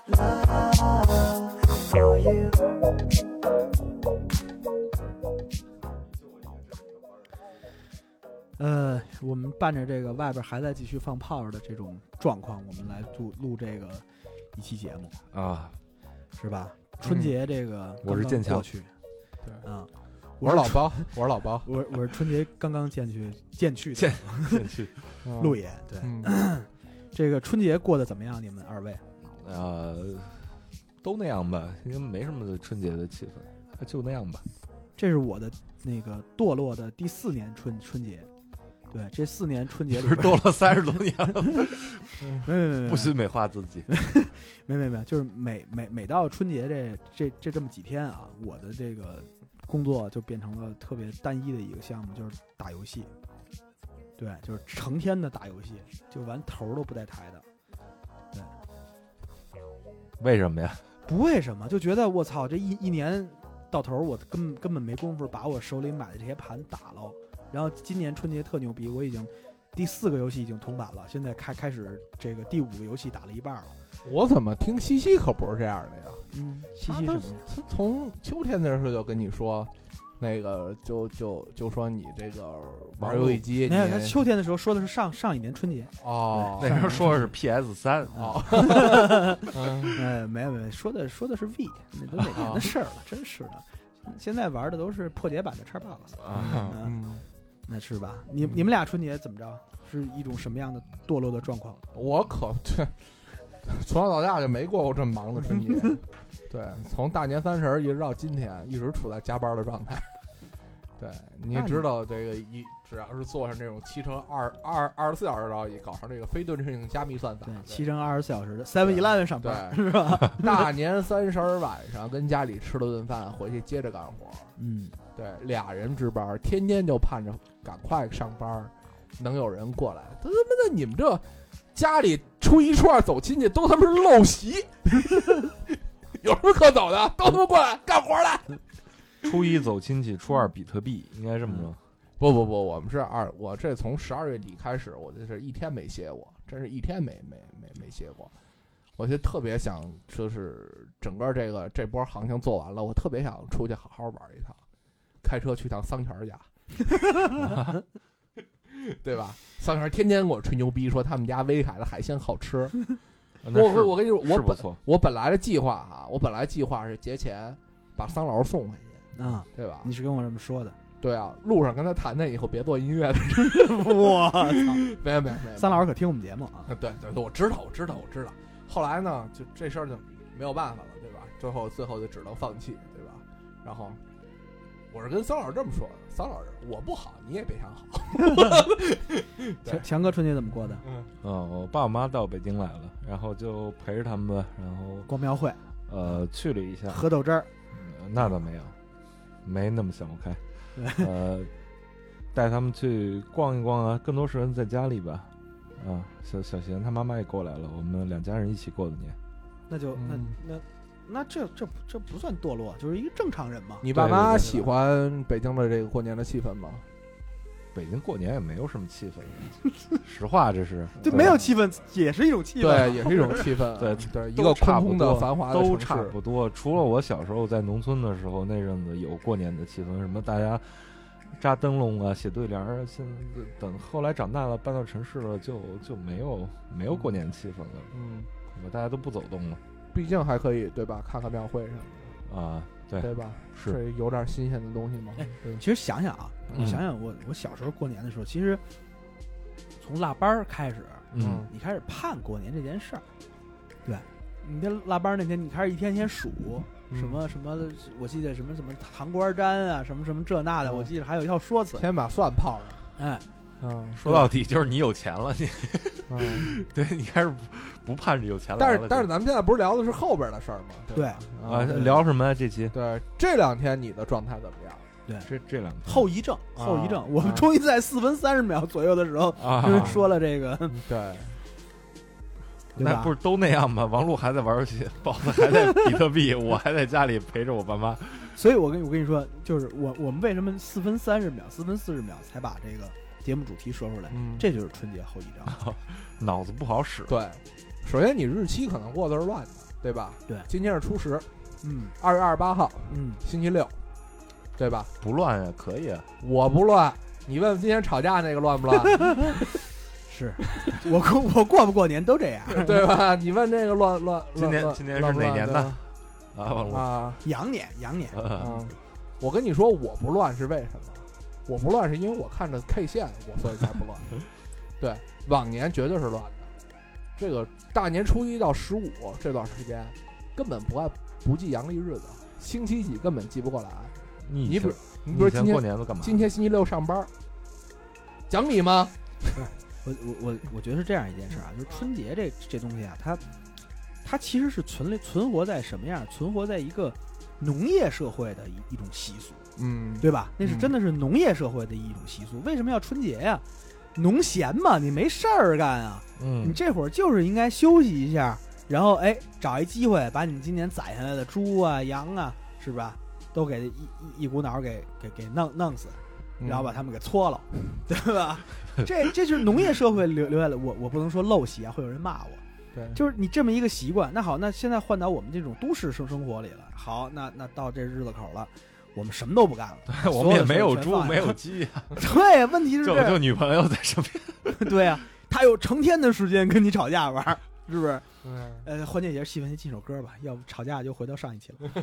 love for you。 我们伴着这个外边还在继续放炮的这种状况，我们来录这个一期节目啊， 是吧？春节这个我是建强， 去， 对啊， 我是老包，我是老包， 我是春节刚刚见去路野，对，这个春节过得怎么样？你们二位？ 都那样吧，因为没什么春节的气氛，就那样吧。 这是我的那个堕落的第4年春节。对，这4年春节里边是堕落30多年了， 没不许美化自己。 没，就是每到春节这么几天啊，我的这个工作就变成了特别单一的一个项目，就是打游戏。对，就是成天的打游戏，就完头都不带抬的。对， 为什么呀？ 不为什么，就觉得我操，这一年到头，我根本没工夫把我手里买的这些盘打了。然后今年春节特牛逼，我已经第4个游戏已经通版了，现在开始这个第5个游戏打了一半了。 我怎么听西西可不是这样的呀？ 西西什么？ 他从秋天的时候就跟你说，那个就说你这个玩游戏机， 没有，他秋天的时候说的是上一年春节哦， 那时候说的是 PS3 哦， 没有，说的是 V， 那都哪年的事儿了，真是的。现在玩的都是破解版的Xbox 那是吧？你们俩春节怎么着？是一种什么样的堕落的状况？ 我可从小到大就没过过这么忙的春节。对，从大年30一直到今天，一直处在加班的状态。对，你知道这个只要是做上这种7乘24小时交易，搞上这个非对称性加密算法， 对，7乘24小时的 7-Eleven 上班， 对， 是吧？ 大年30晚上跟家里吃了顿饭，回去接着干活。对，2人值班，天天就盼着赶快上班，能有人过来。他妈的，你们这家里初1、初2走亲戚都他妈是陋习，有什么可走的？都他妈过来干活来。 初1走亲戚，初2比特币，应该这么说。 不，我们是我这从12月底开始，我这是一天没歇过，真是一天没歇过。我就特别想，就是整个这波行情做完了，我特别想出去好好玩一趟，开车去趟桑泉家，对吧？桑泉天天给我吹牛逼，说他们家威海的海鲜好吃。我跟你说，我本来的计划啊，是节前把桑老师送回去啊， 对吧？ 你是跟我这么说的。 对啊，路上跟他谈谈以后别做音乐的。 我操， 没， 桑老师可听我们节目啊。 对，我知道。后来呢，就这事儿就没有办法了，对吧？最后就只能放弃，对吧？然后我是跟桑老师这么说的：桑老师，我不好，你也别想好。 强哥春节怎么过的？ 我爸我妈到北京来了，然后就陪着他们吧，然后逛庙会， 去了一下， 喝豆汁儿， 那倒没有，没那么想不开。带他们去逛一逛啊，更多时间在家里吧。小贤他妈妈也过来了，我们2家人一起过的年。 那就那这不算堕落，就是一个正常人嘛。 你爸妈喜欢北京的这个过年的气氛吗？ 北京过年也没有什么气氛，实话这是。 对，没有气氛也是一种气氛， 对，也是一种气氛。对，一个空空的繁华的都差不多。除了我小时候在农村的时候，那阵子有过年的气氛，什么大家扎灯笼啊、写对联儿。现在等后来长大了，搬到城市了，就没有过年气氛了。大家都不走动了。 毕竟还可以对吧？看看庙会什么的啊， 对吧？ 是这有点新鲜的东西吗？ 其实想想啊，你想想我小时候过年的时候，其实从腊八开始，你开始盼过年这件事儿。对，你这腊八那天，你开始一天天数什么，我记得什么糖瓜粘啊，什么这那的，我记得还有一套说辞， 先把蒜泡上。 说到底就是你有钱了，你对你开始不盼着有钱了。 但是咱们现在不是聊的是后边的事儿吗？ 对啊，聊什么呀？这期对这2天你的状态怎么样？ 对， 这2天后遗症，我们终于在4分30秒左右的时候说了这个， 对， 那不是都那样吗？王璐还在玩游戏，包子还在比特币，我还在家里陪着我爸妈。 所以我跟你说，就是我们为什么4分30秒、4分40秒才把这个节目主题说出来，这就是春节后遗症， 脑子不好使。 对，首先你日期可能过得是乱的， 对吧？ 对， 今天是初10，2月28号，星期6，对吧？ 不乱呀，可以啊。 我不乱，你问问今天吵架那个乱不乱？ 是我过不过年都这样， 对吧？你问这个乱。 今年是哪年的？ 啊， 羊年。 我跟你说，我不乱是为什么？我不乱是因为我看着 K 线，我所以才不乱。对，往年绝对是乱的。这个大年初1到15这段时间，根本不记阳历日子，星期几根本记不过来。你比如今天过年都干嘛？ 今天星期6上班，讲理吗？ 我觉得是这样一件事啊，就是春节这东西啊，它其实是存活在什么样？存活在一个农业社会的一种习俗，对吧？那是真的是农业社会的一种习俗。为什么要春节呀？农闲嘛，你没事儿干啊，你这会儿就是应该休息一下，然后找一机会把你今年宰下来的猪啊、羊啊，是吧，都给一股脑给弄死，然后把他们给搓了，对吧？这就是农业社会留下来。我不能说陋习啊，会有人骂我。 对， 就是你这么一个习惯。那好，那现在换到我们这种都市生活里了。好，那到这日子口了，我们什么都不干了。 我们也没有猪，没有鸡啊。 对，问题是就女朋友在身边。 对啊，他有成天的时间跟你吵架玩，是不是？换这节气氛，先进首歌吧，要不吵架就回到上一期了。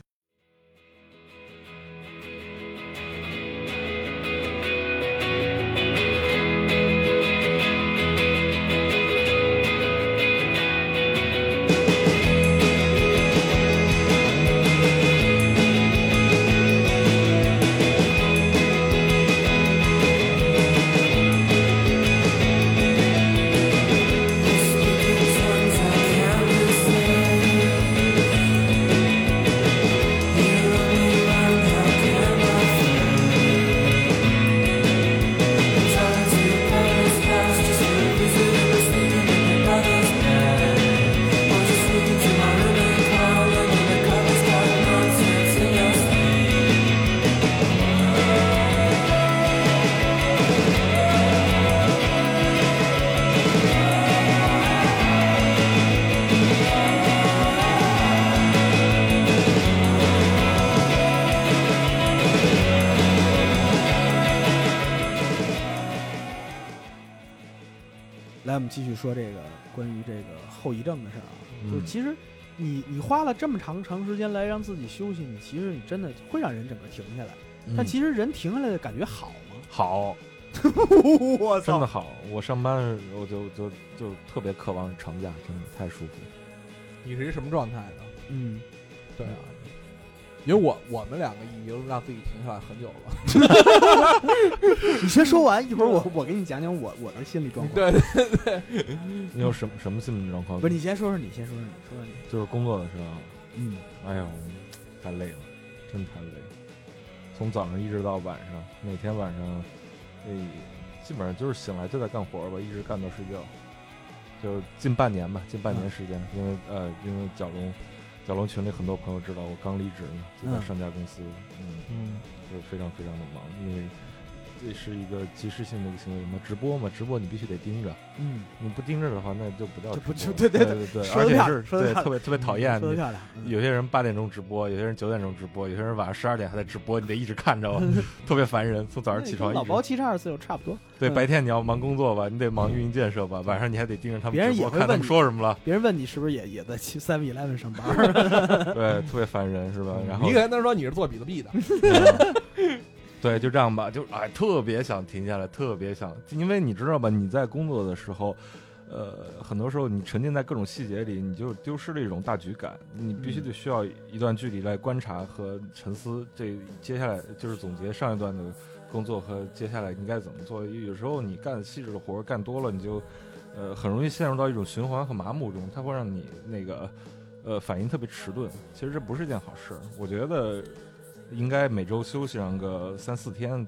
来，我们继续说这个关于这个后遗症的事儿啊。就是其实你花了这么长时间来让自己休息，你真的会让人整个停下来。但其实人停下来的感觉好吗？ 好， 我操， 真的好。我上班我就特别渴望长假，真的太舒服。 你是一什么状态呢？对啊。因为我们两个已经让自己停下来很久了。 你先说完，一会儿我给你讲讲我的心理状况。 对， 你有什么心理状况？ 不是，你先说说你。 就是工作的时候，哎呦，太累了，真太累。从早上一直到晚上，每天晚上，基本上就是醒来就在干活吧，一直干到睡觉，就近半年时间。因为角龙群里很多朋友知道我刚离职呢，就在上家公司，就非常非常的忙，因为这是一个及时性的一个行为嘛，直播你必须得盯着，你不盯着的话，那就不叫直播。对，而且是对特别讨厌。有些人8点钟直播，有些人9点钟直播，有些人晚上12点还在直播，你得一直看着，特别烦人。从早上起床， 老包72差不多。 对，白天你要忙工作吧，你得忙运营建设吧，晚上你还得盯着他们直播， 别人也会看他们说什么了。 别人问你是不是也在7-11上班？ 对，特别烦人，是吧？然后你跟他说你是做比特币的。 对，就这样吧，就特别想停下来，特别想，因为你知道吧，你在工作的时候，很多时候你沉浸在各种细节里，你就丢失了一种大局感，你必须得需要一段距离来观察和沉思，这接下来就是总结上一段的工作和接下来应该怎么做。有时候你干细致的活干多了，你就很容易陷入到一种循环和麻木中，它会让你那个反应特别迟钝。其实这不是一件好事，我觉得应该每周休息上个3-4天，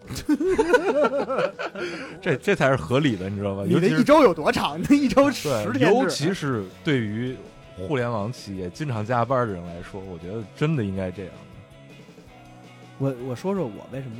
这才是合理的，你知道吧？ 你的一周有多长？那一周10天。 尤其是对于互联网企业经常加班的人来说，我觉得真的应该这样。 我说说我为什么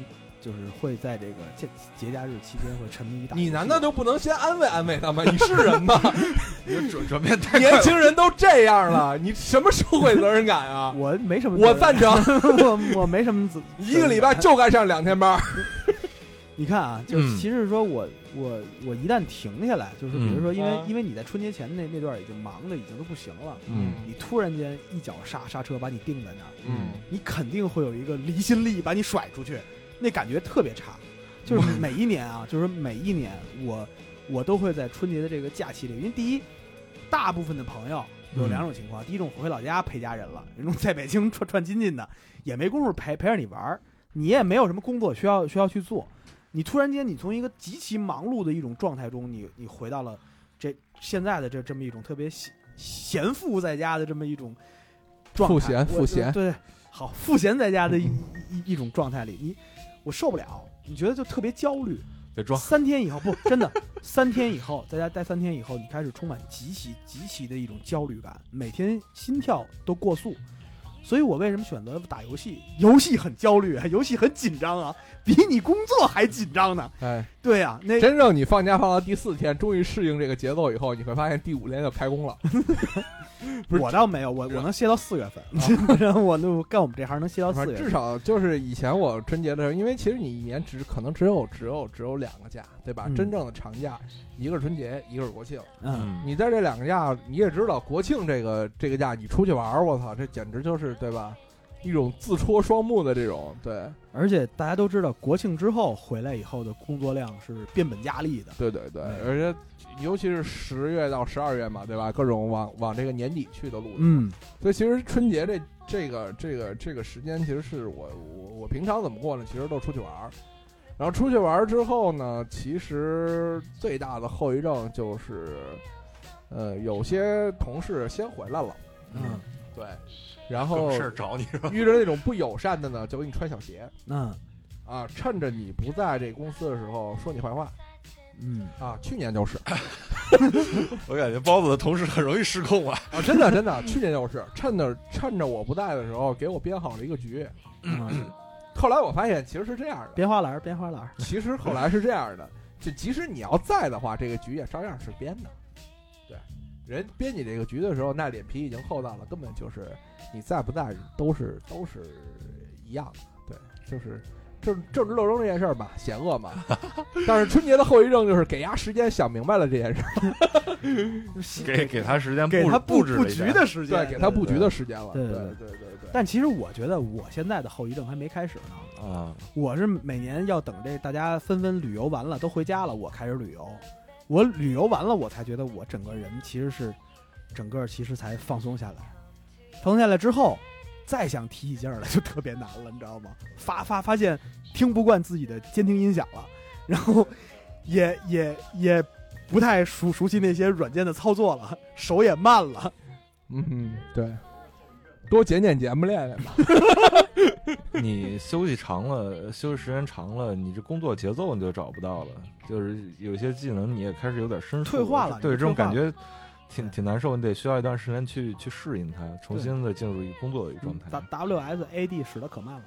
就是会在这个节假日期间会沉迷于打游戏。 你难道就不能先安慰安慰他吗？你是人吗？ 你转变太快了年轻人都这样了，你什么社会责任感啊？ 我没什么， 我赞成， 我没什么一个礼拜就该上2天班。 你看啊，就其实说我一旦停下来，就是比如说，因为你在春节前那段已经忙的已经都不行了，你突然间一脚刹车把你定在那儿，你肯定会有一个离心力把你甩出去，那感觉特别差。就是每一年啊，就是每一年我都会在春节的这个假期里，因为第一，大部分的朋友有2种情况，第一种回老家陪家人了，有种在北京串亲戚的，也没工夫陪着你玩，你也没有什么工作需要去做。你突然间，你从一个极其忙碌的一种状态中，你回到了现在的这么一种特别闲赋在家的这么一种状态， 赋闲， 对，好，赋闲在家的一种状态里，我受不了，你觉得就特别焦虑。 别装 ，3天以后不真的，3天以后在家待3天以后，你开始充满极其的一种焦虑感，每天心跳都过速。所以我为什么选择打游戏？游戏很焦虑，游戏很紧张啊，比你工作还紧张呢。 哎， 对啊，那真正你放假放到第4天，终于适应这个节奏以后，你会发现第5天就开工了。 我倒没有，我能歇到4月份，我干我们这行能歇到4月份。 至少就是以前我春节的时候，因为其实你一年可能只有2个假，对吧？真正的长假，一个是春节，一个是国庆。你在这2个假，你也知道国庆这个假，你出去玩，我操，这简直就是对吧？一种自戳双目的这种，对。 而且大家都知道，国庆之后回来以后的工作量是变本加厉的。 对，而且尤其是10月到12月嘛，对吧？各种往这个年底去的路子。所以其实春节这个时间，其实是我平常怎么过呢？其实都出去玩。然后出去玩之后呢，其实最大的后遗症就是，有些同事先回来了。对。然后事儿找你是吧？ 遇着那种不友善的呢，就给你穿小鞋。趁着你不在这公司的时候说你坏话。去年就是， 我感觉包子的同事很容易失控啊！ 真的，去年就是趁着我不在的时候给我编好了一个局。后来我发现其实是这样的， 编花篮。 其实后来是这样的，就即使你要在的话，这个局也照样是编的。对，人编你这个局的时候，那脸皮已经厚到了，根本就是你在不在都是一样的。对，就是政治斗争这件事儿吧，险恶嘛。但是春节的后遗症就是给伢时间想明白了这件事儿，给他时间， 给他布局局的时间， 对，给他布局的时间了。对。 但其实我觉得我现在的后遗症还没开始呢。我是每年要等这大家纷纷旅游完了都回家了，我开始旅游。我旅游完了，我才觉得我整个人其实才放松下来。放松下来之后，再想提起劲儿来就特别难了，你知道吗？发现听不惯自己的监听音响了，然后也不太熟悉那些软件的操作了，手也慢了。 对，多剪节目练练吧。 你休息长了，休息时间长了，你这工作节奏你就找不到了，就是有些技能你也开始有点生疏， 退化了。 对，这种感觉挺难受，你得需要一段时间去适应它，重新的进入一个工作的一个状态。 WSAD 使得可慢了。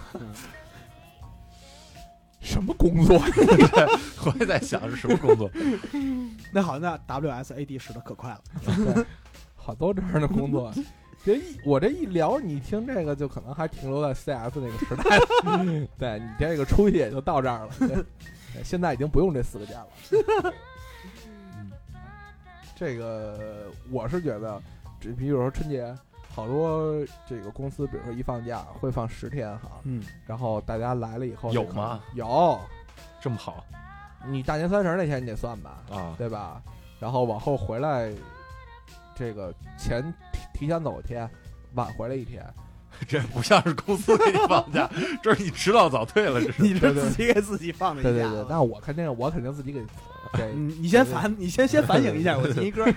什么工作？ 我也在想是什么工作。 那好，那 WSAD 使得可快了。 好多这样的工作。我这一聊，你听这个就可能还停留在 CS 那个时代。对，你这个出去也就到这儿了。对，现在已经不用这4个键了。这个我是觉得，比如说春节，好多这个公司，比如说一放假会放10天哈。然后大家来了以后， 有吗？ 有， 这么好？ 你大年30那天你得算吧，对吧？然后往后回来，这个提前走1天，晚回来1天， 这不像是公司给你放假，这是你迟到早退了，这是你这自己给自己放的假。 对，那我肯定自己给。 你先反省一下，我听一歌。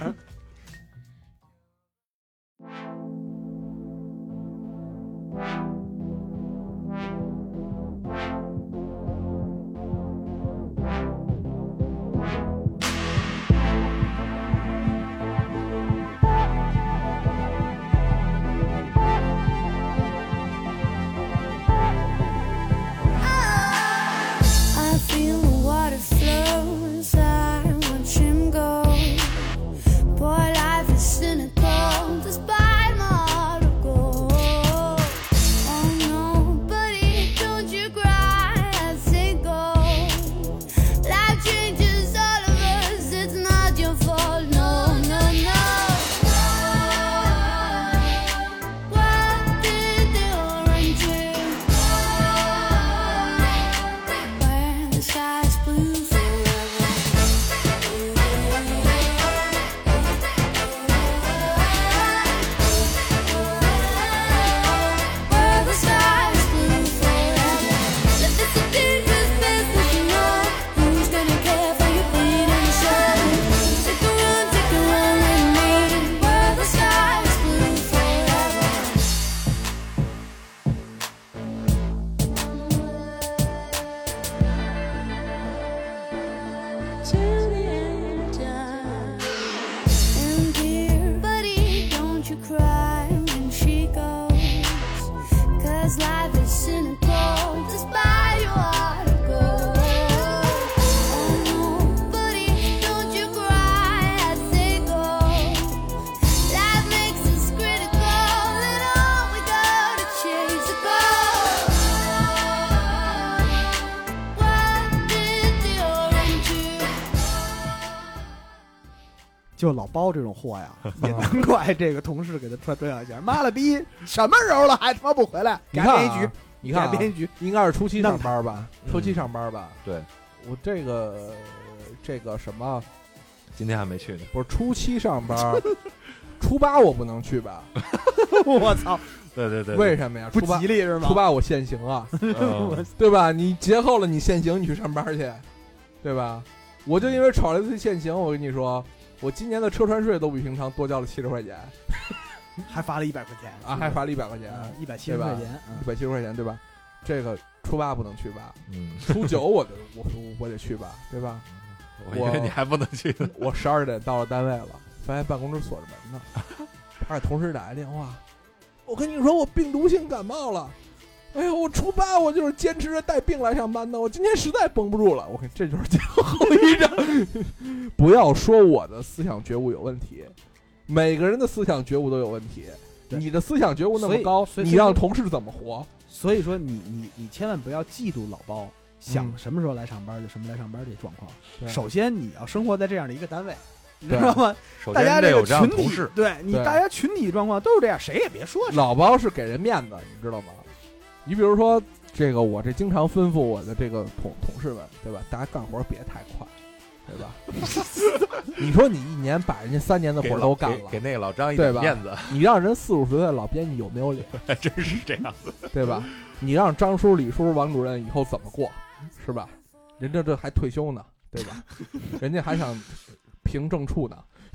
就老包这种货呀，也难怪这个同事给他拽两下，妈了逼，什么时候了还他妈不回来？ 你看啊改编一局， 你看啊改编一局， 应该是初期上班吧？初期上班吧？ 对， 我这个什么， 今天还没去呢。 不是初期上班，初八我不能去吧？ 我操， 对， 为什么呀？ 不初八吉利是吗？ 初八我限行啊，对吧？你节后了，你限行，你去上班去，对吧？我就因为吵了一次限行，我跟你说，我今年的车船税都比平常多交了70块钱， 还罚了100块钱啊，还罚了100块钱 ，170块钱 ，170块钱，对吧？这个初八不能去吧？ 嗯， 初9我得去吧，对吧？ 我以为你还不能去呢。 我12点到了单位了，发现办公室锁着门呢，他给同事打个电话，我跟你说我病毒性感冒了，哎呦，我初八我就是坚持着带病来上班的，我今天实在绷不住了，我看这就是后遗症。不要说我的思想觉悟有问题，每个人的思想觉悟都有问题。你的思想觉悟那么高，你让同事怎么活？ 所以说你千万不要嫉妒老包，想什么时候来上班就什么来上班这状况。首先你要生活在这样的一个单位，你知道吗？大家这个群体，对你大家群体状况都是这样，谁也别说。 老包是给人面子，你知道吗？你比如说这个，我这经常吩咐我的这个同事们，对吧？大家干活别太快，对吧？你说你1年把人家3年的活都干了， 给那个老张一点面子， 你让人40、50岁的老编辑有没有脸？ 还真是这样子， 对吧？你让张叔、李叔、王主任以后怎么过，是吧？人家这还退休呢，对吧？人家还想评正处呢，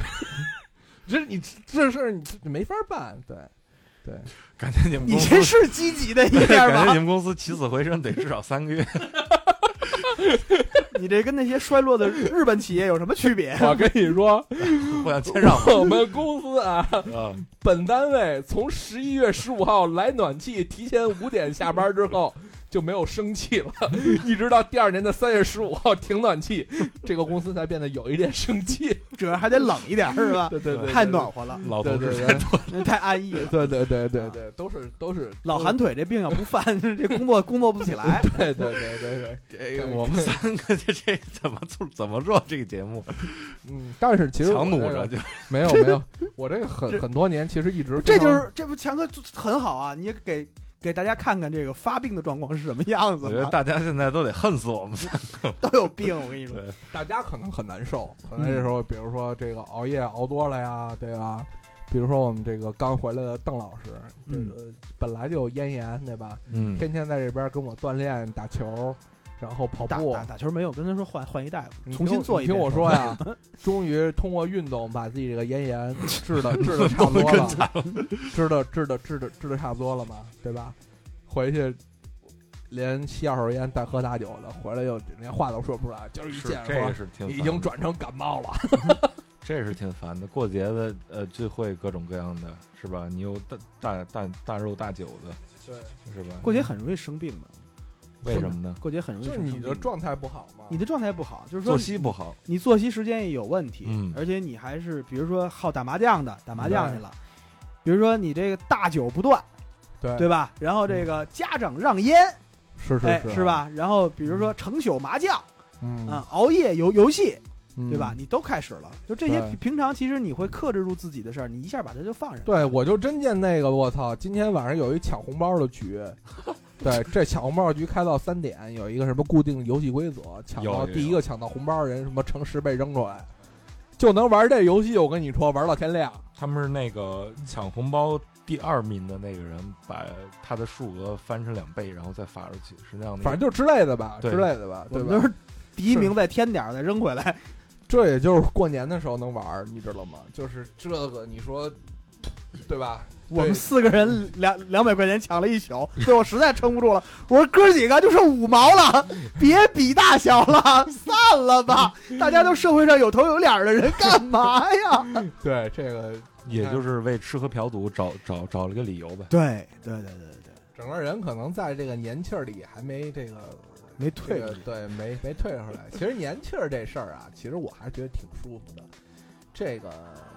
这事儿你没法办，对。对， 感觉你们公司你这是积极的一面吧？ 感觉你们公司起死回生得至少3个月。 你这跟那些衰落的日本企业有什么区别？ 我跟你说， 互相谦让。 我们公司啊，本单位从11月15号来暖气，提前5点下班之后就没有生气了，一直到第2年的3月15号停暖气，这个公司才变得有一点生气， 主要还得冷一点，是吧？ 对， 太暖和了， 老同志太多了，太安逸了。 对，都是老寒腿这病要不犯，这工作不起来。 对， 这个我们3个这怎么做这个节目？ 但是其实强弩着就没有，我这个很多年其实一直这不强哥很好啊，你也给大家看看这个发病的状况是什么样子。 我觉得大家现在都得恨死我们3个， 都有病。我跟你说， 大家可能很难受，可能这时候比如说这个熬夜熬多了呀，对吧？比如说我们这个刚回来的邓老师，这个本来就有咽炎，对吧？天天在这边跟我锻炼打球，然后跑步。 打球没有，跟他说换一大夫，重新做一遍。 听我说呀，终于通过运动把自己这个咽炎治的差不多了，治的差不多了嘛，对吧？回去连吸2手烟、带喝大酒的，回来又连话都说不出来，就是一见说已经转成感冒了。 这是挺烦的。过节的聚会各种各样的，是吧？你有大肉大酒的， 对， 是吧？ 过节很容易生病的。 为什么呢？ 过节很容易生病， 就是你的状态不好嘛。 你的状态不好，就是说作息不好， 你作息时间也有问题，而且你还是比如说好打麻将的，打麻将去了，比如说你这个大酒不断，对吧？然后这个家长让烟，是吧？然后比如说成宿麻将，熬夜游戏。对吧？你都开始了，就这些平常其实你会克制住自己的事儿，你一下把它就放上。 对，我就真见那个，我操！今天晚上有一抢红包的局，对，这抢红包的局开到3点，有一个什么固定的游戏规则，抢到第一个抢到红包人什么乘10倍扔出来，就能玩这游戏。我跟你说，玩到天亮。 他们是那个抢红包第2名的那个人，把他的数额翻成2倍，然后再发出去，是那样的。 反正就之类的吧，对吧？ 我们都是第1名再添点再扔回来。 这也就是过年的时候能玩，你知道吗？就是这个，你说，对吧？ 我们4个人200块钱抢了一宿，最后实在撑不住了，我说哥几个就剩5毛了，别比大小了，散了吧！大家都社会上有头有脸的人，干嘛呀？ 对，这个也就是为吃喝嫖赌找了个理由呗。 对， 整个人可能在这个年气儿里还没这个。 没退出来， 对，没退出来。其实年气儿这事儿啊，其实我还觉得挺舒服的。这个，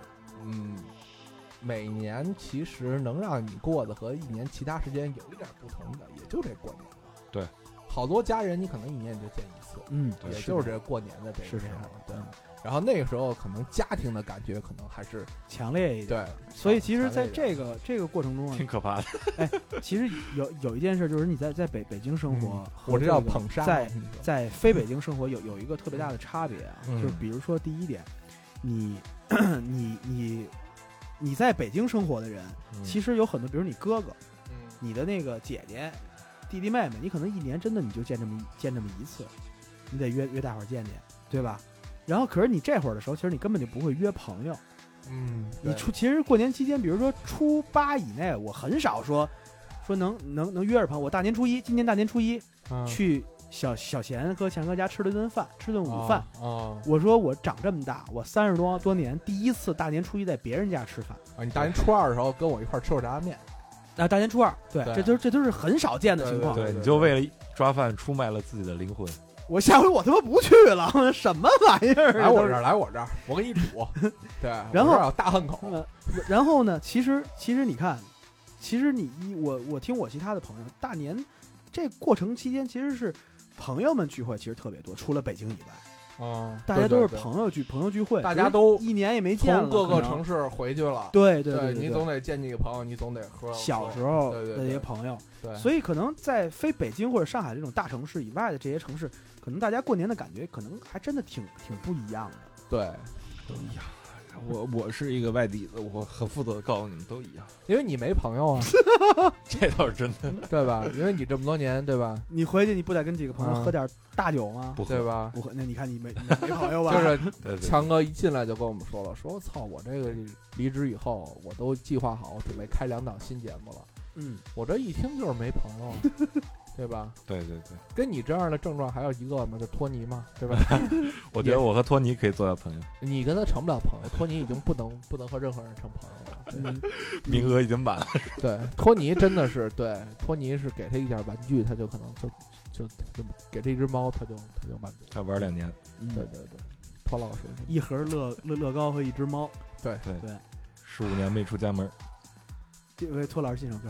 每年其实能让你过的和1年其他时间有一点不同的，也就这过年了。 对， 好多家人你可能1年就见一次， 对， 也就是这过年的这个时候。对， 然后那个时候可能家庭的感觉可能还是强烈一点。 对， 所以其实在这个过程中啊， 挺可怕的。 哎，其实有一件事就是你在北京生活， 我这叫捧杀。 在非北京生活有一个特别大的差别啊，就是比如说第一点，你在北京生活的人，其实有很多，比如你哥哥，你的那个姐姐、弟弟妹妹，你可能一年真的你就见这么一次，你得约大伙儿见见，对吧？然后可是你这会儿的时候，其实你根本就不会约朋友。你其实过年期间，比如说初8以内，我很少说能约着朋友。我今年大年初一去小贤和强哥家吃了顿饭，吃顿午饭。我说我长这么大，我30多年第一次大年初一在别人家吃饭。 你大年初2的时候跟我一块吃过炸酱面。 大年初2，对，这都是很少见的情况。 对，你就为了抓饭出卖了自己的灵魂。 我下回我他妈不去了，什么玩意儿？ 来我这儿，我给你煮。对， 然后有大汉口。 然后呢？其实你看，其实我听我其他的朋友，大年这过程期间其实是朋友们聚会，其实特别多，除了北京以外。大家都是朋友聚会， 大家都一年也没见了， 从各个城市回去了。 对， 你总得见几个朋友，你总得喝小时候的这些朋友。对，所以可能在非北京或者上海这种大城市以外的这些城市，可能大家过年的感觉可能还真的挺不一样的。 对， 都一样。我是一个外地的，我很负责告诉你们都一样， 因为你没朋友啊。 这倒是真的， 对吧？因为你这么多年，对吧？ 你回去你不得跟几个朋友喝点大酒吗？ 不喝， 对吧？ 不喝，那你看你没朋友吧？ 就是强哥一进来就跟我们说了，说操，我这个离职以后，我都计划好准备开2档新节目了。我这一听就是没朋友。对吧？对，跟你这样的症状还有一个嘛，就托尼嘛，对吧？ 我觉得我和托尼可以做到朋友。 你跟他成不了朋友，托尼已经不能和任何人成朋友了。 名额已经满了。 对，托尼真的是对，托尼是给他一点玩具，他就可能就给这只猫，他就满足。 他玩2年。 对，托老师一盒乐高和一只猫。 对 ，15年没出家门。 这位托老师，这首歌。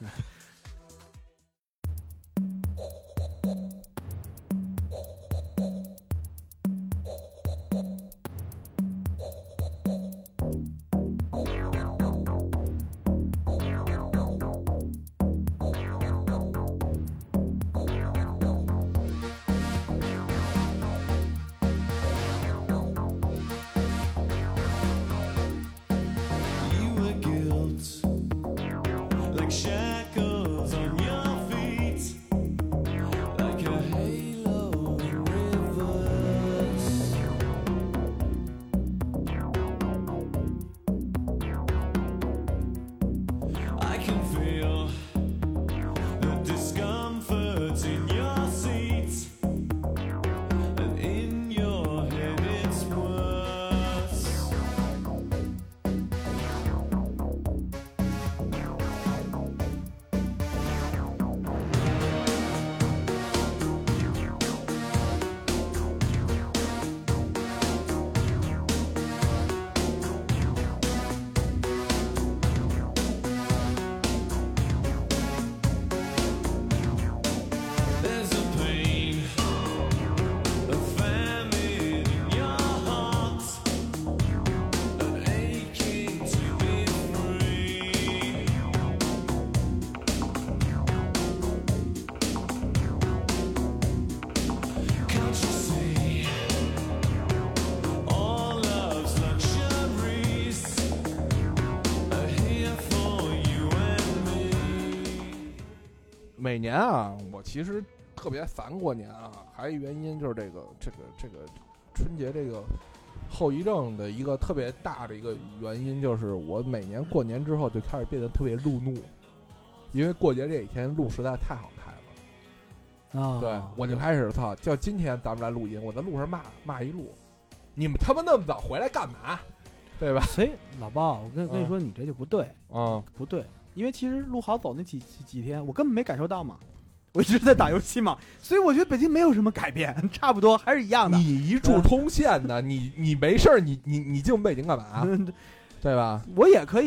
每年啊，我其实特别烦过年啊，还有一原因就是这个春节这个后遗症的一个特别大的一个原因，就是我每年过年之后就开始变得特别路怒，因为过节这几天路实在太好开了。对，我就开始就今天咱们来录音，我在路上骂一路，你们他妈那么早回来干嘛？对吧？ 所以老鲍，我跟你说，你这就不对，不对。因为其实录好走那几天，我根本没感受到嘛，我一直在打游戏嘛，所以我觉得北京没有什么改变，差不多还是一样的。 你一住通县的，你没事儿，你进北京干嘛？对吧？ 我也可以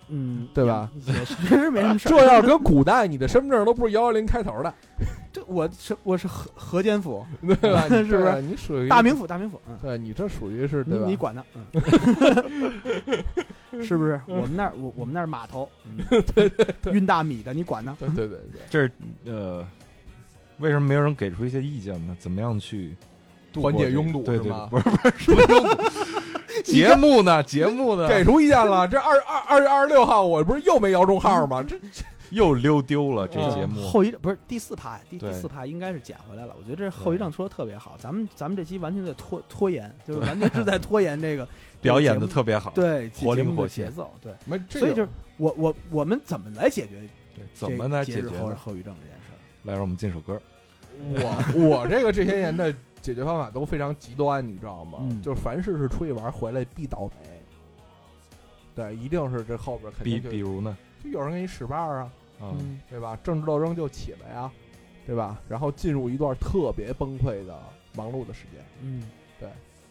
对吧？ 也确实没什么事儿。 这要跟古代你的身份证都不是110开头的， 这我是河间府， 对吧？ 是不是？ 你属于大名府， 对你这属于是对吧？ 你管他，是不是？我们那儿码头，对，运大米的，你管他？ 对， 这是为什么没有人给出一些意见呢？怎么样去缓解拥堵对是吗？ 不是什么拥堵？节目呢？ 给出意见了。这2月26号，我不是又没摇中号吗？这又溜丢了这节目。 后遗症不是第4趴，第4趴应该是捡回来了。我觉得这后遗症说的特别好。咱们这期完全在拖延，就是完全是在拖延这个表演的特别好， 对， 活灵活现节奏，对。 所以就是我们怎么来解决？ 怎么来解决后遗症这件事？ 来，让我们进首歌。 我这些年的解决方法都非常极端，你知道吗？就是凡事是出去玩回来必倒霉。对，一定是这后边肯定比如呢， 就有人给你使绊啊，对吧？政治斗争就起来呀，对吧？然后进入一段特别崩溃的忙碌的时间，对，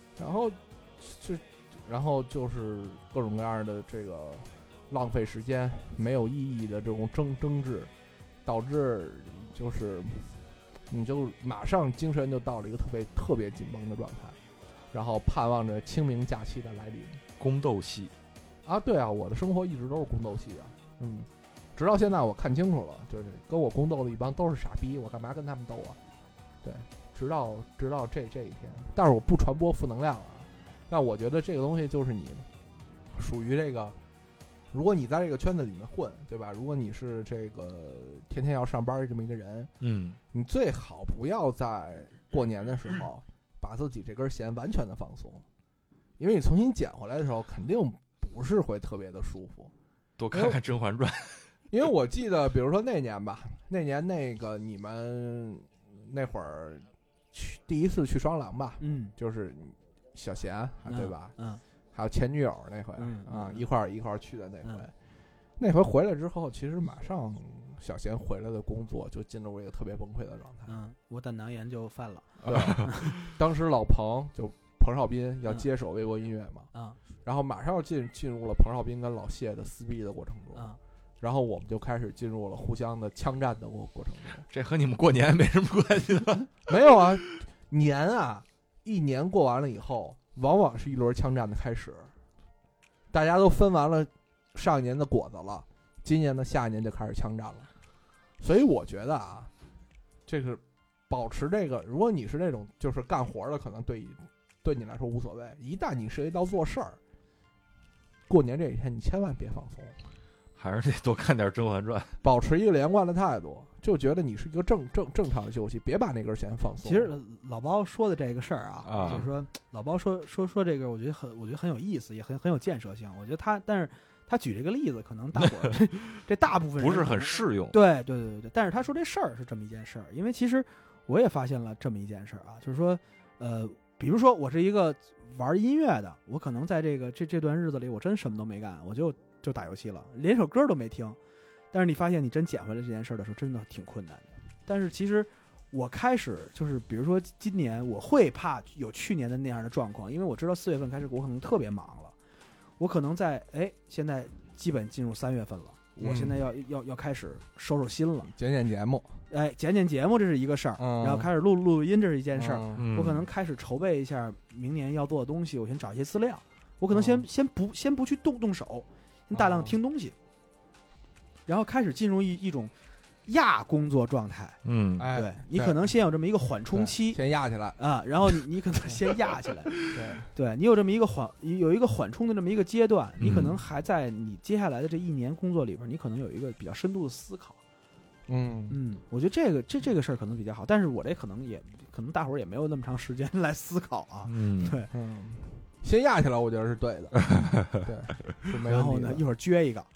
然后就是各种各样的这个浪费时间、没有意义的这种争执，导致就是你就马上精神就到了一个特别紧绷的状态，然后盼望着清明假期的来临。 宫斗戏啊，对啊，我的生活一直都是宫斗戏啊，直到现在我看清楚了，就是跟我宫斗的一帮都是傻逼，我干嘛跟他们斗啊？对，直到这一天，但是我不传播负能量啊。但我觉得这个东西就是你属于这个，如果你在这个圈子里面混，对吧？如果你是这个天天要上班这么一个人，你最好不要在过年的时候把自己这根弦完全的放松，因为你重新捡回来的时候，肯定不是会特别的舒服。 多看看《甄嬛传》， 因为我记得，比如说那年吧，那个你们那会儿第一次去双廊吧，就是小贤对吧？还有前女友那回一块儿去的那回回来之后，其实马上小贤回来的工作就进入一个特别崩溃的状态。 我胆囊炎就犯了。 对，当时老彭少斌要接手微博音乐嘛，然后马上要进入了彭少斌跟老谢的撕逼的过程中，然后我们就开始进入了互相的枪战的过程中。 这和你们过年没什么关系吧？ 没有啊，一年过完了以后，往往是一轮枪战的开始。大家都分完了上一年的果子了，今年的下一年就开始枪战了。所以我觉得啊，这个保持这个，如果你是那种就是干活的，可能对你来说无所谓。一旦你涉及到做事儿，过年这一天你千万别放松， 还是得多看点《甄嬛传》， 保持一个连贯的态度，就觉得你是一个正常的休息，别把那根弦放松。 其实老包说的这个事儿啊，就是说老包说这个，我觉得很有意思，也很有建设性。我觉得但是他举这个例子，可能大伙儿这大部分人不是很适用。 对，但是他说这事儿是这么一件事儿，因为其实我也发现了这么一件事儿啊，就是说比如说我是一个玩音乐的，我可能在这段日子里，我真什么都没干，我就打游戏了，连首歌都没听。但是你发现你真捡回来这件事的时候，真的挺困难的。但是其实我开始就是比如说今年我会怕有去年的那样的状况，因为我知道4月份开始我可能特别忙了，我可能在现在基本进入3月份了，我现在要开始收心了， 剪节目， 剪节目这是一个事儿，然后开始录音这是一件事儿，我可能开始筹备一下明年要做的东西，我先找一些资料，我可能先不去动手，先大量听东西，然后开始进入一种亚工作状态。对，你可能先有这么一个缓冲期， 先压起来啊，然后你可能先压起来，对，你有这么一个缓冲的这么一个阶段，你可能还在你接下来的这一年工作里边，你可能有一个比较深度的思考。我觉得这个事儿可能比较好，但是我这可能大伙儿也没有那么长时间来思考啊。对， 先压起来，我觉得是对的。对，是没问题的。 然后呢，一会儿撅一个。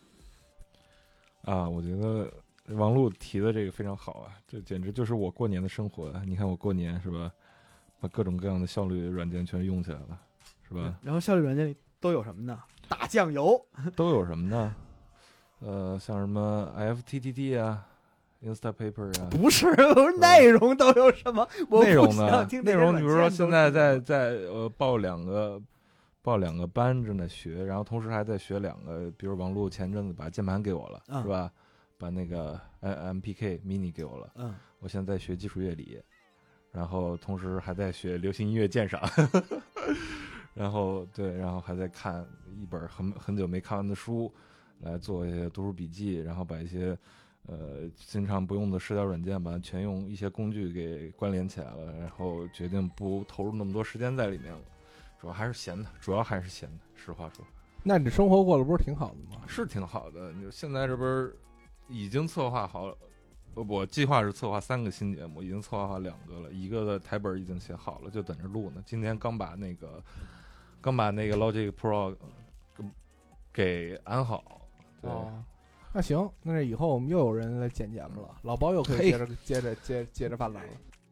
我觉得王璐提的这个非常好啊，这简直就是我过年的生活。你看我过年是吧，把各种各样的效率软件全用起来了，是吧？ 然后效率软件里都有什么呢？打酱油都有什么呢？像什么 IFTTT 啊 ，Instapaper 啊， 不是内容都有什么？ 内容呢？内容你比如说现在在报2个报2个班正在学，然后同时还在学2个，比如王璐前阵子把键盘给我了，是吧？把那个 MPK mini 给我了，我现在在学基础乐理，然后同时还在学流行音乐鉴赏，然后还在看一本很久没看完的书，来做一些读书笔记，然后把一些经常不用的社交软件把它全用一些工具给关联起来了，然后决定不投入那么多时间在里面了，主要还是闲的，实话说。 那你生活过得不是挺好的吗？ 是挺好的，就现在这边已经策划好了，我计划是策划3个新节目，已经策划好2个了，一个的台本已经写好了，就等着录呢。今天刚把那个 Logic Pro 给安好。对， 那行，那以后我们又有人来剪节目了，老包又可以接着犯懒了。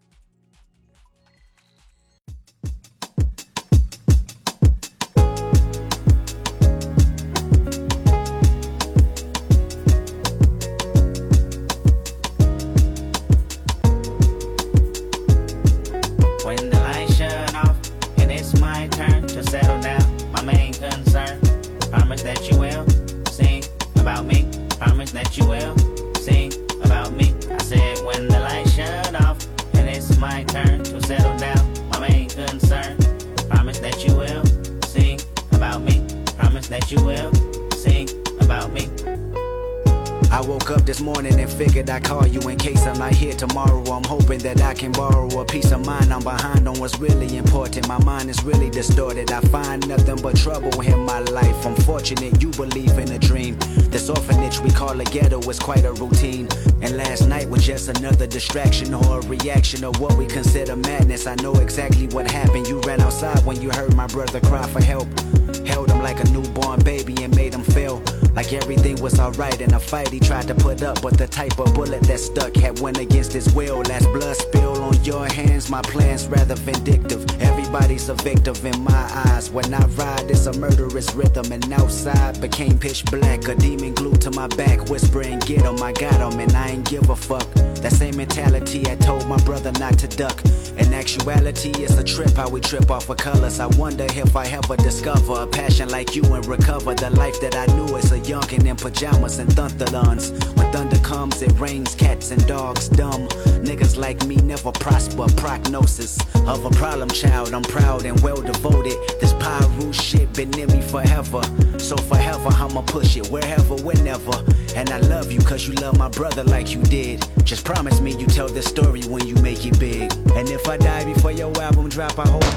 I call you in case I'm not here tomorrow. I'm hoping that I can borrow a peace of mind. I'm behind on what's really important. My mind is really distorted. I find nothing but trouble in my life. I'm fortunate you believe in a dream. This orphanage we call a ghetto is quite a routine. And last night was just another distraction or a reaction of what we consider madness. I know exactly what happened. You ran outside when you heard my brother cry for help. Held him like a newborn baby and made him feel like everything was alright in a fight he tried to put up, but the type of bullet that stuck had went against his will. Last blood spill on your hands, my plan's rather vindictive. Everybody's a victim in my eyes. When I ride, it's a murderous rhythm, and outside became pitch black. A demon glued to my back, whispering, get him, I got him, and I ain't give a fuck. That same mentality I told my brother not to duck. In actuality, it's a trip how we trip off of colors. I wonder if I ever discover a passion like you and recover the life that I knew as a youngin' in pajamas and thunderlons. When thunder comes, it rains cats and dogs dumb. Niggas like me never prosper. Prognosis of a problem child. I'm proud and well devoted. This Pyru shit been in me forever. So forever I'ma push it wherever, whenever. And I love you cause you love my brother like you did. Just promise me you tell this story when you make it big. And if I die before your album drop, I hope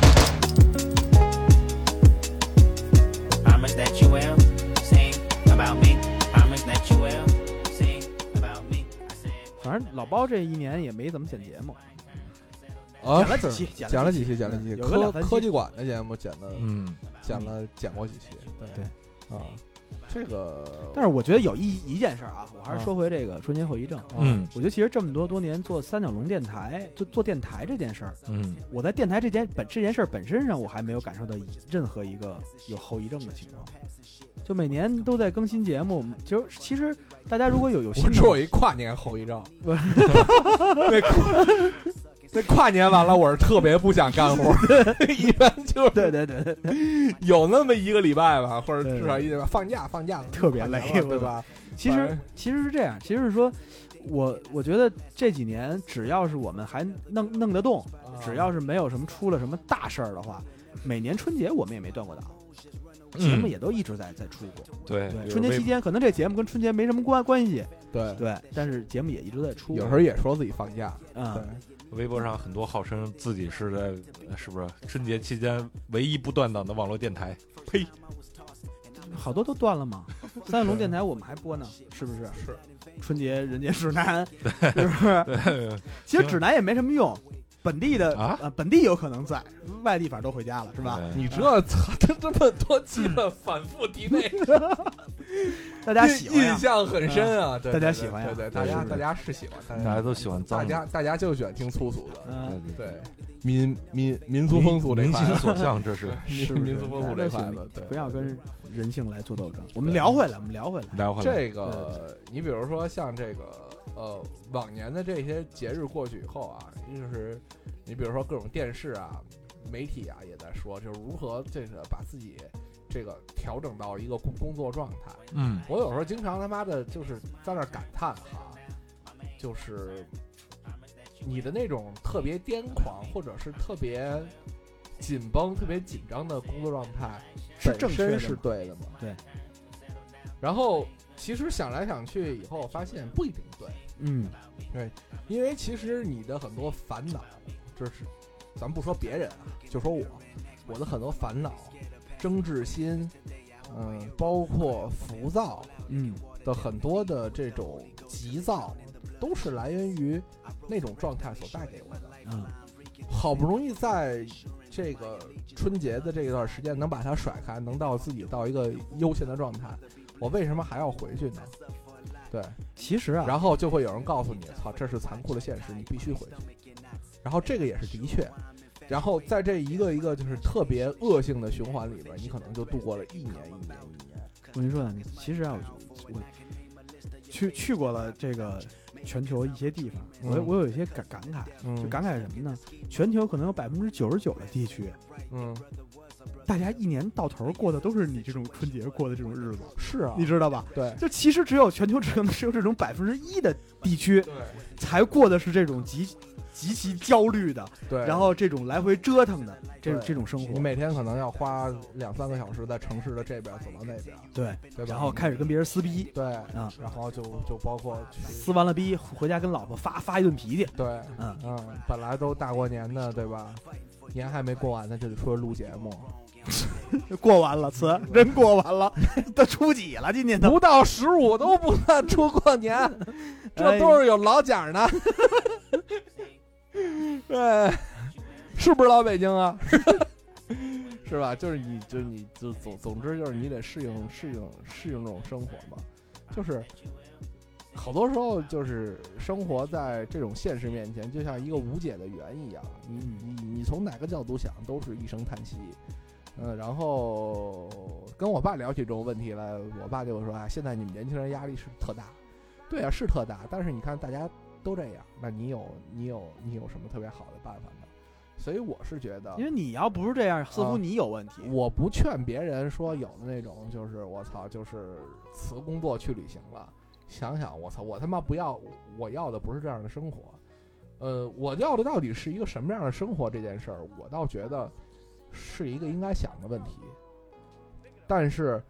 promise that you will sing about me. Promise that you will sing about me. 反正老包这一年也没怎么剪节目， 啊， 剪了几期， 科技馆的节目剪过几期， 对啊，这个， 但是我觉得有一件事啊，我还是说回这个春节后遗症。我觉得其实这么多年做三角龙电台，做电台这件事儿，我在电台这件事儿本身上，我还没有感受到任何一个有后遗症的情况。就每年都在更新节目，其实大家如果有心， 我只有一跨年后遗症。那跨年完了，我是特别不想干活，一般就是对， 有那么一个礼拜吧，或者至少一礼拜放假特别累， 对吧？ 其实是这样，其实是说，我觉得这几年只要是我们还弄得动，只要是没有什么出了什么大事儿的话，每年春节我们也没断过档。节目也都一直在出过， 对， 春节期间可能这节目跟春节没什么关系， 对， 但是节目也一直在出， 有时候也说自己放假，对。 微博上很多号称自己是在是不是春节期间唯一不断档的网络电台？呸， 好多都断了嘛。三角龙电台我们还播呢，是不是？ 是春节人间指南，是不是？ 对， 其实指南也没什么用。本地的本地有可能在，外地反正都回家了，是吧？ 你这么多期的反复提那个， 大家喜欢， 印象很深啊！ 大家喜欢呀， 对，大家是喜欢， 大家都喜欢脏， 大家就喜欢听粗俗的， 对， 民俗风俗这块， 民心所向，这是民俗风俗这块的， 不要跟人性来做斗争。我们聊回来， 这个，你比如说像这个。往年的这些节日过去以后啊，就是你比如说各种电视啊， 媒体啊也在说，就是如何这个把自己这个调整到一个工作状态。我有时候经常他妈的就是在那儿感叹哈，就是你的那种特别癫狂或者是特别紧绷、特别紧张的工作状态， 是正确的吗？ 是对的吗？ 对。 然后其实想来想去以后，发现不一定对。对，因为其实你的很多烦恼，就是咱们不说别人啊，就说我的很多烦恼、争执心，包括浮躁，的很多的这种急躁，都是来源于那种状态所带给我的。好不容易在这个春节的这一段时间能把它甩开，能到自己到一个悠闲的状态，我为什么还要回去呢？对， 其实啊， 然后就会有人告诉你，操，这是残酷的现实，你必须回去。然后这个也是的确，然后在这一个就是特别恶性的循环里边，你可能就度过了一年。 我跟你说，其实啊，我去过了这个全球一些地方，我有一些感慨，就感慨什么呢？全球可能有99%的地区，大家一年到头过的都是你这种春节过的这种日子， 是啊， 你知道吧？ 对， 就其实全球只有这种1%的地区， 对， 才过的是这种极其焦虑的， 对， 然后这种来回折腾的这种生活。 你每天可能要花2-3个小时在城市的这边走到那边， 对吧？ 然后开始跟别人撕逼， 对啊，然后就包括撕完了逼回家跟老婆发一顿脾气， 对，本来都大过年的，对吧？年还没过完呢，就得出来录节目。 过完了，真过完了，都初几了？今年不到15都不算出过年，这都是有老奖的。对，是不是老北京啊？是吧？就是你总之就是你得适应这种生活嘛。就是好多时候就是生活在这种现实面前，就像一个无解的圆一样，你从哪个角度想都是一声叹息。然后跟我爸聊起这种问题来，我爸就说啊，现在你们年轻人压力是特大。对啊，是特大，但是你看大家都这样，那你有什么特别好的办法呢？所以我是觉得， 因为你要不是这样，似乎你有问题。 我不劝别人说有的那种就是我操，就是辞工作去旅行了。想想我操，我他妈不要，我要的不是这样的生活。我要的到底是一个什么样的生活？这件事儿，我倒觉得是一个应该想的问题。但是，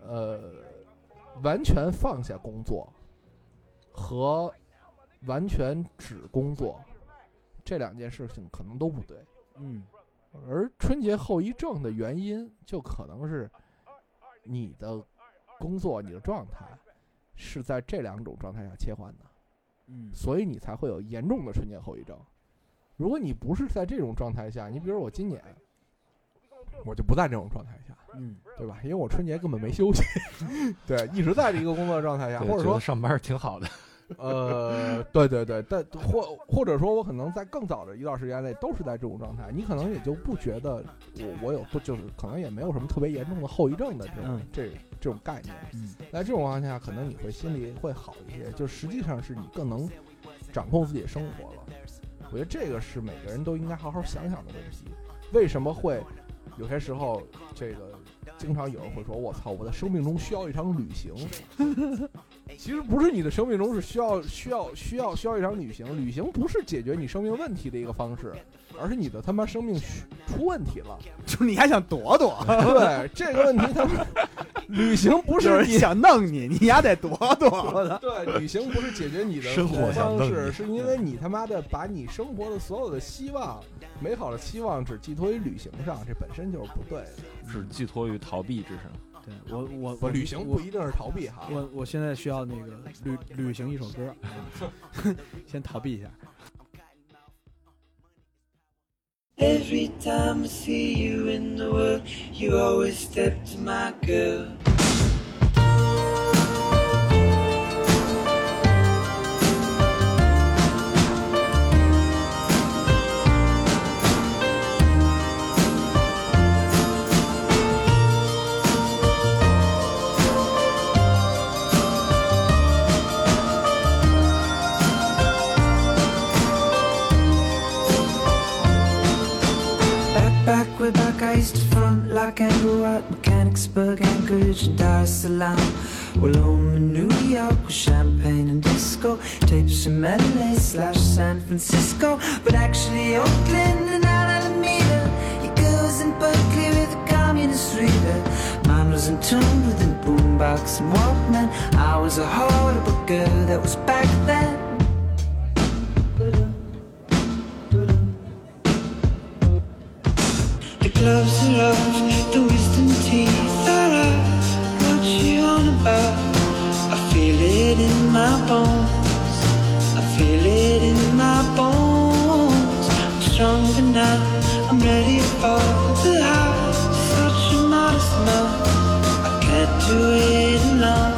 完全放下工作和完全只工作这两件事情可能都不对。而春节后遗症的原因就可能是你的工作你的状态是在这两种状态下切换的，所以你才会有严重的春节后遗症。如果你不是在这种状态下，你比如我今年我就不在这种状态下，对吧？因为我春节根本没休息，对，一直在这一个工作状态下，或者说上班挺好的。 对，但或者说我可能在更早的一段时间内都是在这种状态，你可能也就不觉得我有，就是可能也没有什么特别严重的后遗症的这种概念。在这种情况下，可能你会心里会好一些，就实际上是你更能掌控自己的生活了。我觉得这个是每个人都应该好好想想的问题。为什么会有些时候这个经常有人会说我操，我的生命中需要一场旅行。其实不是你的生命中是需要一场旅行，旅行不是解决你生命问题的一个方式，而是你的他妈生命出问题了， 就是你还想躲。 对，这个问题他妈旅行不是你想弄你丫得躲的。 对，旅行不是解决你的生活方式，是因为你他妈的把你生活的所有的希望，美好的期望只寄托于旅行上，这本身就是不对的， 是寄托于逃避之上。 对，我旅行不一定是逃避哈。 我现在需要那个旅行一首歌，先逃避一下。 Every time I see you in the world, you always step to my girl. Park, Anglewood, Mechanicsburg, Anchorage, and Dar es Salaam. Well, home in New York with champagne and disco, tapes from LA/San Francisco, but actually Oakland and Alameda. Your girls in Berkeley with a communist reader. Mine was in tune with a boombox and Walkman. I was a horrible girl that was back then. The gloves are off, the wisdom teeth are out. What you on about? I feel it in my bones. I feel it in my bones. I'm stronger now. I'm ready for the high. Such a modest man. I can't do it alone.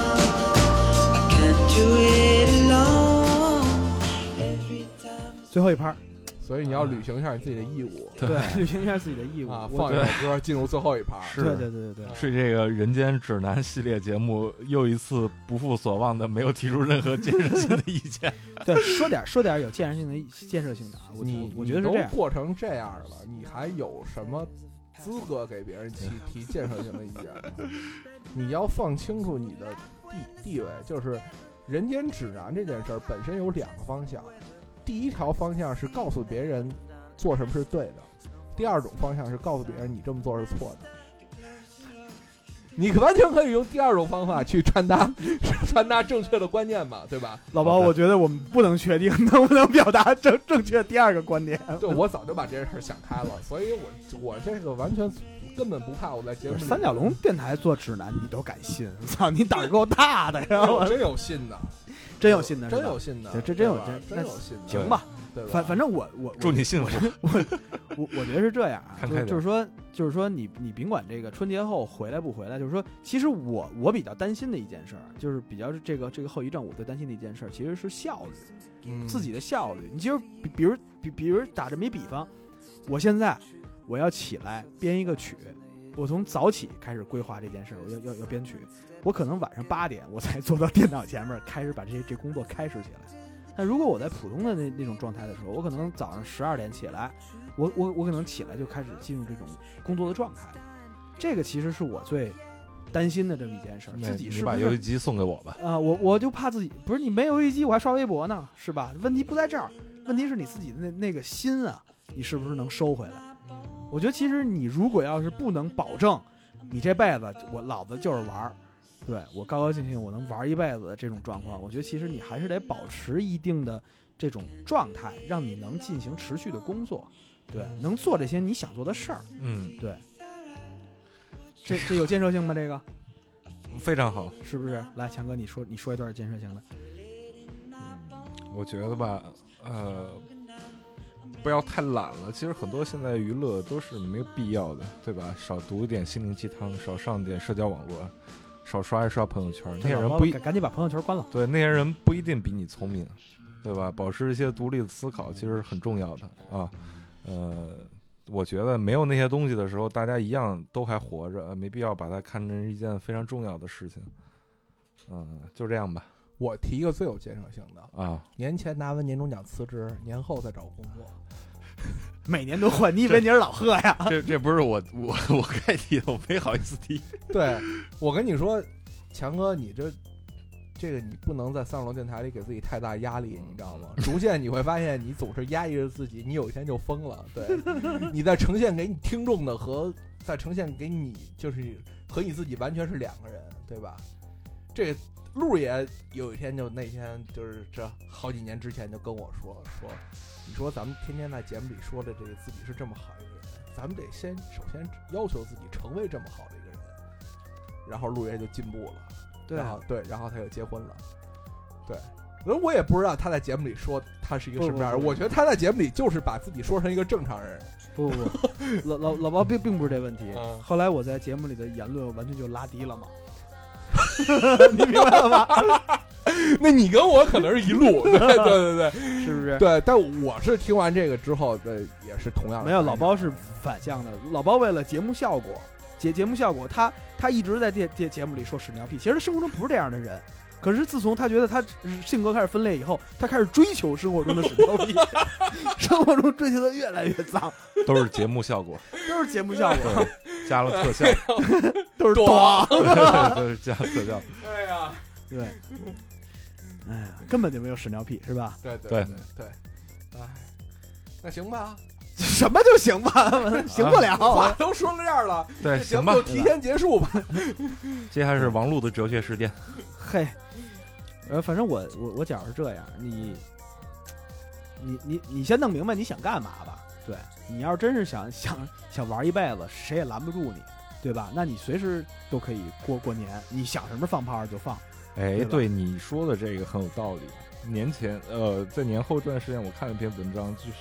I can't do it alone. Every time. 最后一趴， 所以你要履行一下你自己的义务， 对，履行一下自己的义务啊，放一首歌进入最后一趴。 对对对对对， 是这个人间指南系列节目又一次不负所望的没有提出任何建设性的意见。 对，说点有建设性的啊，我觉得是这样。 都过成这样了，你还有什么资格给别人提建设性的意见呢？你要放清楚你的地位，就是人间指南这件事儿本身有两个方向。第一条方向是告诉别人做什么是对的，第二种方向是告诉别人你这么做是错的。你完全可以用第二种方法去传达正确的观念嘛，对吧？ 老包，我觉得我们不能确定能不能表达正确第二个观点。 对，我早就把这件事想开了，所以我这个完全根本不怕我在节目里。 三角龙电台做指南你都敢信？操，你胆儿够大的呀！ 我真有信的。 真有信的， 真有信的， 这真有信的， 行吧？反正我祝你幸福。 我觉得是这样啊，就是说你甭管这个春节后回来不回来，就是说，其实我比较担心的一件事儿，就是比较这个后遗症，我最担心的一件事儿，其实是效率，自己的效率。你就是比如打这么一比方，我现在我要起来编一个曲，我从早起开始规划这件事儿，我要编曲。我可能晚上8点我才坐到电脑前面开始把这工作开始起来。但如果我在普通的那种状态的时候，我可能早上12点起来，我可能起来就开始进入这种工作的状态。这个其实是我最担心的这么一件事儿。自己是不是你把游戏机送给我吧？ 我就怕自己不是你没游戏机，我还刷微博呢，是吧？问题不在这儿，问题是你自己的那个心啊，你是不是能收回来？我觉得其实你如果要是不能保证你这辈子我老子就是玩。对，我高高兴兴我能玩一辈子的这种状况，我觉得其实你还是得保持一定的这种状态，让你能进行持续的工作，对，能做这些你想做的事儿。对，这有建设性吗？这个非常好， 是不是？来，强哥，你说一段建设性的。 我觉得吧，不要太懒了。其实很多现在娱乐都是没有必要的，对吧？少读一点心灵鸡汤，少上点社交网络。少刷一刷朋友圈，那些人赶紧把朋友圈关了。 对，那些人不一定比你聪明，对吧？保持一些独立的思考，其实很重要的啊。我觉得没有那些东西的时候，大家一样都还活着，没必要把它看成一件非常重要的事情。就这样吧。 我提一个最有建设性的啊， 年前拿完年终奖辞职，年后再找工作。 每年都换，你以为你是老贺呀？ 这不是我该提的，我没好意思提。 对，我跟你说，强哥，你这个你不能在三角龙电台里给自己太大压力，你知道吗？逐渐你会发现，你总是压抑着自己，你有一天就疯了。对，你在呈现给你听众的和在呈现给你，就是和你自己完全是两个人，对吧？这陆爷有一天那天就是这好几年之前就跟我说。你说咱们天天在节目里说的这个自己是这么好一个人，咱们得首先要求自己成为这么好的一个人，然后陆爷就进步了， 对， 然后他就结婚了，对。我也不知道他在节目里说他是一个什么样的人，我觉得他在节目里就是把自己说成一个正常人。 不，老包并不是这问题。后来我在节目里的言论完全就拉低了嘛，你明白了吗？ 那你跟我可能是一路，对， 是不是？ 对，但我是听完这个之后，也是同样的。 没有，老包是反向的。老包为了节目效果，节目效果，他一直在节目里说屎尿屁，其实他生活中不是这样的人。可是自从他觉得他性格开始分裂以后，他开始追求生活中的屎尿屁，生活中追求的越来越脏， 都是节目效果， 都是节目效果。 加了特效， 都是短， 都是加了特效。 哎呀， 对，哎呀，根本就没有屎尿屁是吧？ 对，哎，那行吧， 什么就行吧，行不了， 话都说到这儿了， 对， 这节行吧， 目就提前结束吧。 接下来是王璐的哲学实践。 嘿，反正我觉着是这样，你先弄明白你想干嘛吧。对，你要是真是想玩一辈子，谁也拦不住你，对吧？那你随时都可以过年，你想什么放炮就放。 哎，对你说的这个很有道理。年前，在年后这段时间，我看了一篇文章，就是，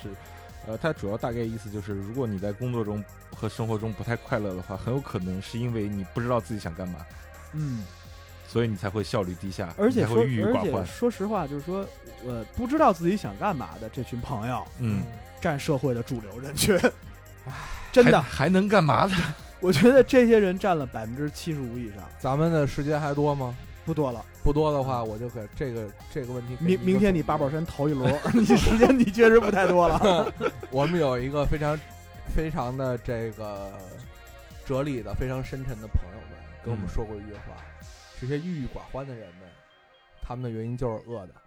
它主要大概意思就是，如果你在工作中和生活中不太快乐的话，很有可能是因为你不知道自己想干嘛，所以你才会效率低下， 而且会郁郁寡欢。 说实话，就是说，不知道自己想干嘛的这群朋友，占社会的主流人群，真的还能干嘛呢？ 我觉得这些人占了75%以上。 咱们的时间还多吗？ 不多了， 不多的话，我就给这个问题。 明天你八宝山头一轮，你时间你确实不太多了。 我们有一个非常的这个哲理的、非常深沉的朋友们跟我们说过一句话：这些郁郁寡欢的人们，他们的原因就是饿的。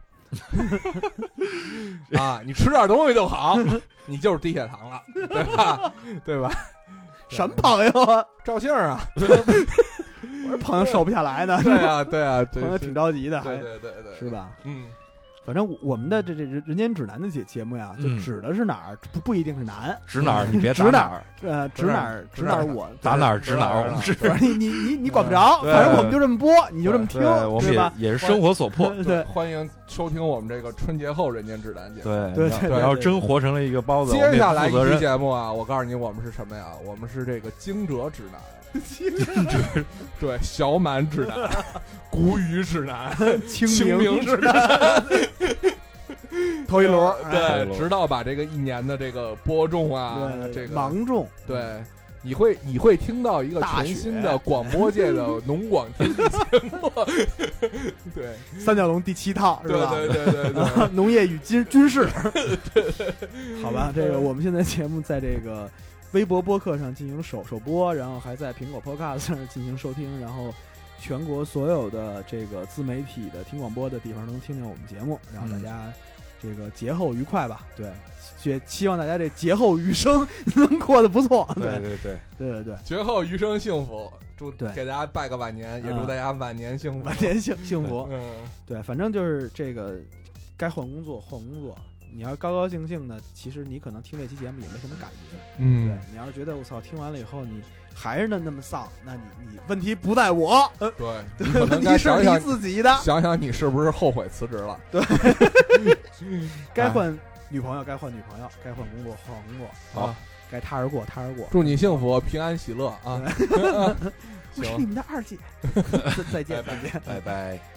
啊，你吃点东西就好，你就是低血糖了，对吧？ 什么朋友啊？ 赵姓啊！ 我这朋友瘦不下来呢。 对啊， 朋友挺着急的， 对， 是吧？反正我们的这人间指南的节目呀，就指的是哪儿，不一定是南， 指哪儿你别指哪儿，指哪儿我打哪儿指哪儿，我们指你管不着，反正我们就这么播，你就这么听， 我们也是生活所迫。 对， 欢迎收听我们这个春节后人间指南节目。 对， 你要真活成了一个包子， 接下来一期节目啊，我告诉你，我们是什么呀？我们是这个惊蛰指南。对，小满指南，谷雨指南，清明指南， 头一轮， 对，直到把这个一年的这个播种啊，这个芒种， 对，你会听到一个全新的广播界的农广天地节目，对， 三角龙第7套是吧？ 对， 农业与军事，好吧，这个我们现在节目在这个微博播客上进行首播，然后还在苹果 Podcast 上进行收听，然后全国所有的这个自媒体的听广播的地方能听见我们节目，然后大家这个节后愉快吧。对，希望大家这节后余生能过得不错。对， 节后余生幸福，祝给大家拜个晚年，也祝大家晚年幸福， 晚年幸福。对，反正就是这个该换工作。你要高高兴兴的，其实你可能听这期节目也没什么感觉。对，你要是觉得我操，听完了以后你还是那么丧，那你问题不在我。 对， 问题是你自己的。 想想你是不是后悔辞职了？ 对，该换女朋友，该换女朋友，该换工作，换工作。 好， 该踏实过。 祝你幸福、平安、喜乐啊！ 我是你们的2姐。再见， 拜拜。